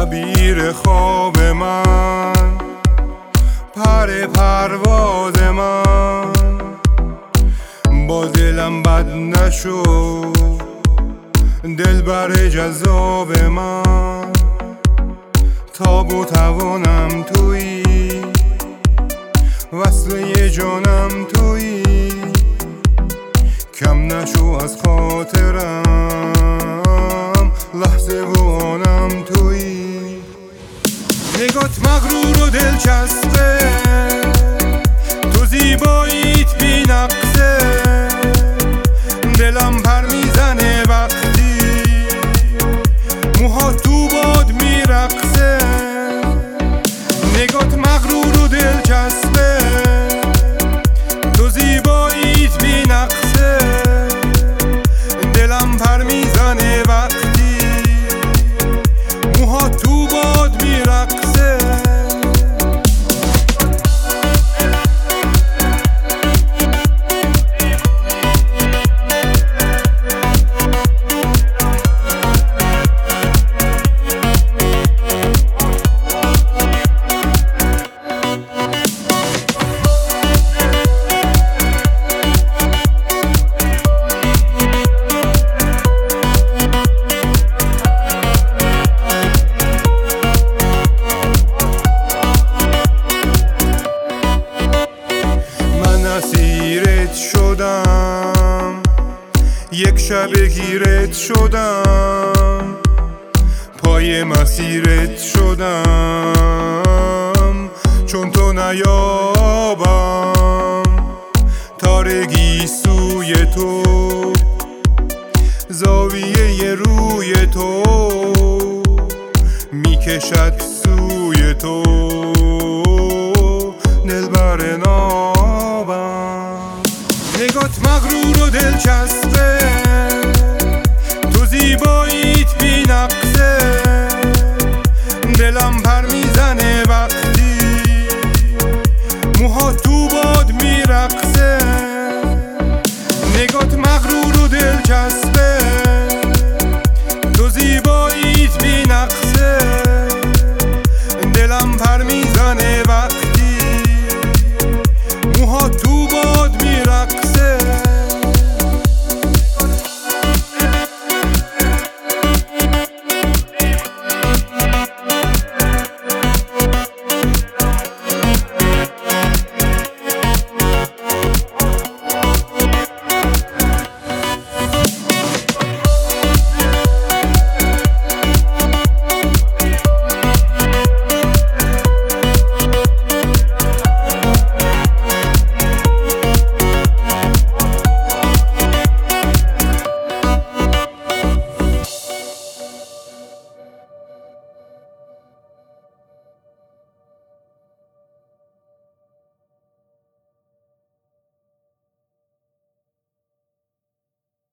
تعبیر خواب من، پر پرواز من. با دلم بد نشو دلبر جذاب من. تاب و توانم تویی، وصله جانم تویی. کم نشو از خاطرم، لحظه و آنم تویی. نگات مغرور و دلچسبه، تو زیباییت بی نقصه. دلم پر میزنه وقتی موها تو باد میرقصه. نگات مغرور و دلچسبه، تو زیباییت بی نقصه. دلم پر میزنه وقتی موها تو باد میرقصه. اسیرت شدم، یک شب گیرت شدم. پای مسیرت شدم، چون تو نیابم تارگی سوی تو. زاویه روی تو میکشد سوی تو. دلبر نابم، نگات مغرور و دلچسبه،